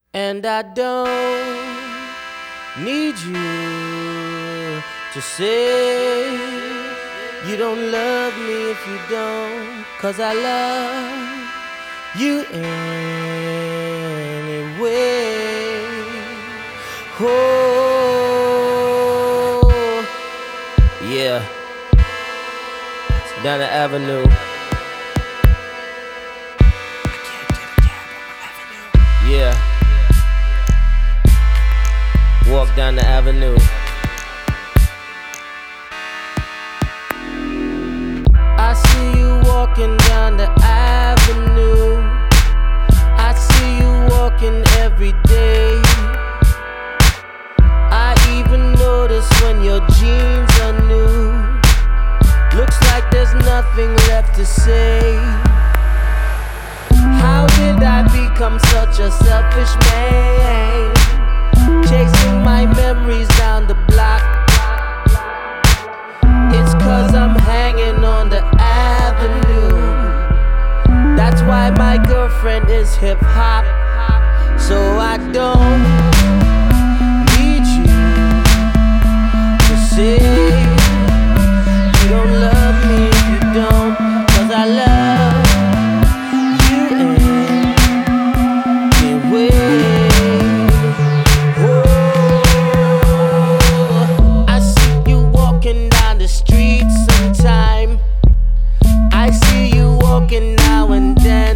And I don't need you to say you don't love me if you don't, 'cause I love you anyway. Oh, yeah, down the avenue. Yeah, walk down the avenue. I see you walking down the avenue. I see you walking every day. I even notice when your jeans are new. Looks like there's nothing left to say. How did I become such a selfish man? Chasing my memories down the block. It's 'cause I'm hanging on the avenue. That's why my girlfriend is hip hop. So I don't need you to say you don't love me if you don't, 'cause I love you anyway. Oh, I see you walking down the street sometime. I see you walking now and then.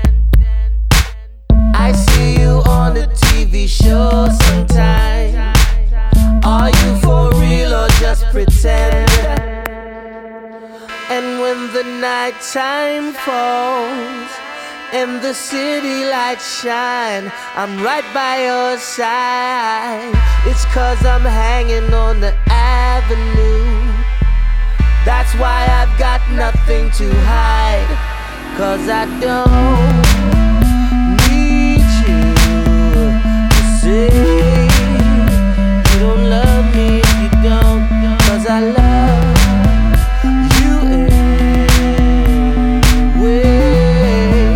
I see you on the TV show sometime. Are you for real or just pretend? And when the nighttime falls and the city lights shine, I'm right by your side. It's 'cause I'm hanging on the avenue. That's why I've got nothing to hide, 'cause I don't need you to say you don't love me if you don't, 'cause I love you anyway.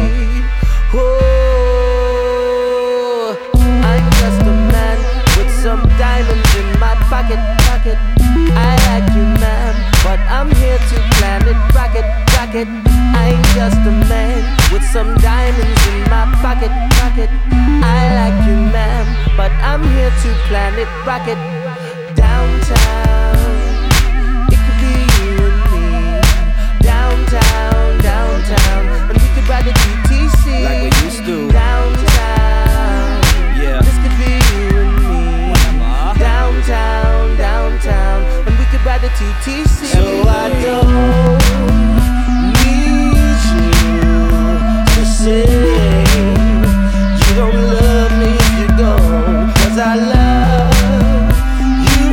Oh, I'm just a man with some diamonds in my pocket. I like you, ma'am, but I'm here to planet rocket. I'm just a man with some diamonds in my pocket. I like you, ma'am, but I'm here to planet rocket. Downtown, it could be you and me. Downtown, and we could ride the GTC like we used to. Downtown, Yeah. this could be you and me. Downtown, and we could ride the TTC. So I don't need you to say you don't love me if you don't, 'cause I love you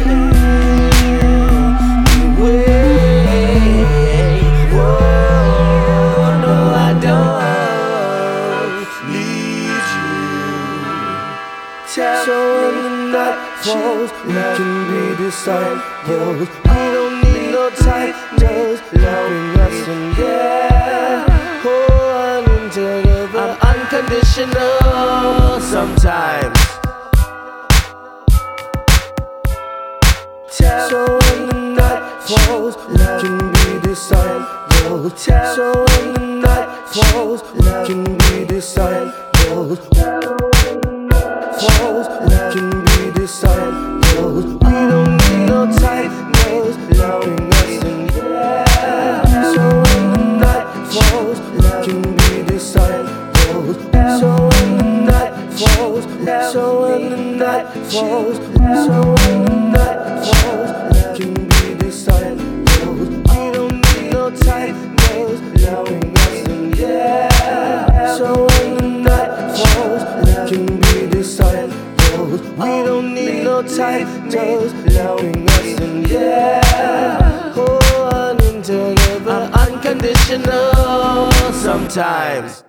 anyway. Whoa, no, I don't need you. So when the night falls, we can be disciples. We don't need no titles loving us in there. Oh, I'm together, I'm unconditional sometimes. So when the night falls, we can be disciples. So when the night falls, we can be disciples. Falls, we can be disciples. We don't need no titles loving us in there. So when the night falls, we can be disciples. So when the night falls, so when the night falls, so when the night falls, we can be disciples. We don't need no titles loving us in there. So when the night falls, we can be disciples. We don't need no titles loving us in there. Oh, I'm together, unconditional sometimes.